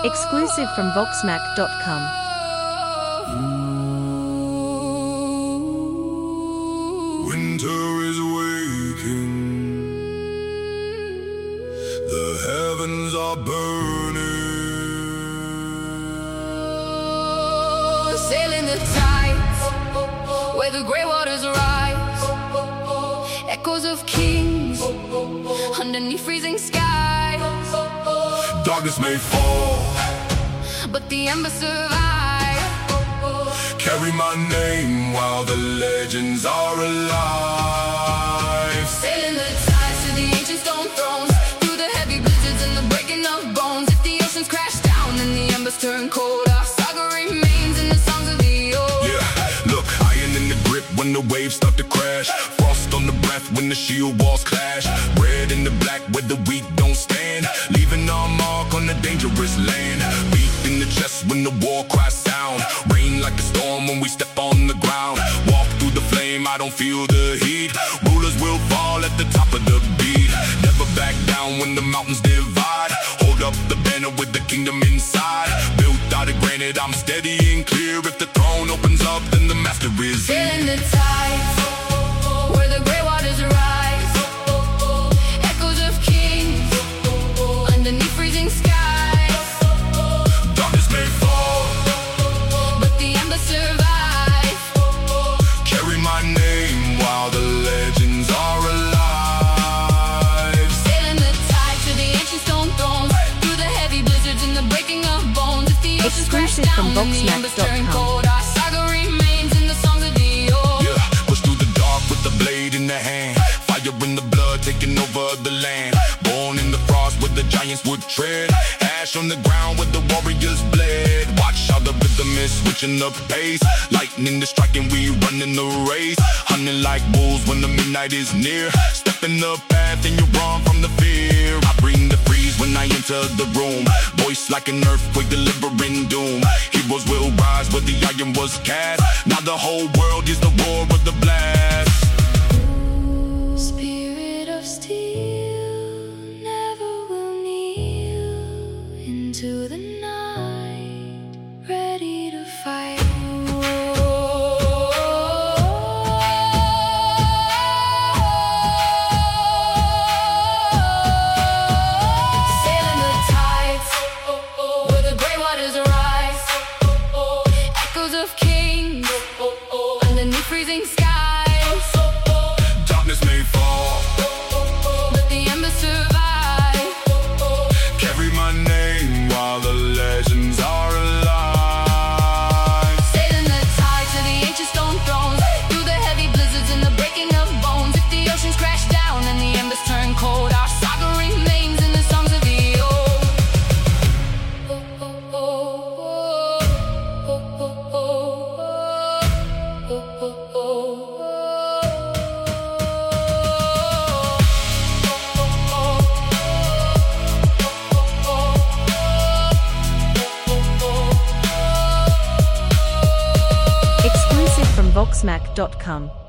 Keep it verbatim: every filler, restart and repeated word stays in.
Exclusive from Voxmac dot com. Winter is waking, the heavens are burning, sailing the tides where the grey waters rise, echoes of kings underneath freezing skies. Darkness may fall, but the embers survive. Carry my name while the legends are alive. Sailing the tides to the ancient stone thrones, through the heavy blizzards and the breaking of bones. If the oceans crash down and the embers turn cold, our saga remains in the songs of the old. Yeah, look, iron in the grip when the waves start to crash. Frost on the breath when the shield walls clash. Red in the black where the weak don't stand, leaving our mark on the dangerous land. Beat in the chest when the war cries sound. Rain like a storm when we step on the ground. Walk through the flame, I don't feel the heat. Rulers will fall at the top of the beat. Never back down when the mountains divide. Hold up the banner with the kingdom inside. Built out of granite, I'm steady and clear. If the throne opens up, then the master is Sailing the tides where the grey waters rise, echoes of kings underneath freezing skies. Darkness may fall, but the embers survive. carry my name while the legends are alive. Sailing the tide to the ancient stone thrones, through the heavy blizzards and the breaking of bones. If the oceans crash Exclusive from down and the Voxmac embers dot turn com. cold, our saga remains in the songs of the old. Yeah, push through the dark with the blade in the hand. Fire in the blood taking over the land. Born in the frost where the giants would tread. Ash on the ground where the warriors bled. Watch how the rhythm is switching the pace. Lightning is striking, we running the race. Hunting like bulls when the midnight is near. Step in the path and you run from the fear. I bring the freeze when I enter the room. Voice like an earthquake delivering doom. Heroes will rise where the iron was cast. Now the whole world is the roar of the blast. Spirit of steel never will kneel into the night, ready to fight. Sailing the tides where the grey waters rise, echoes of kings underneath freezing skies. Darkness may fall, But the embers survive. carry my name while the legends are alive. Sailing the tide to the ancient stone thrones, through the heavy blizzards and the breaking of bones. If the oceans crash down and the embers turn cold, our saga remains in the songs of the old. Oh, oh, oh, oh, oh, oh, oh, oh, oh, oh. Exclusive from Voxmac dot com.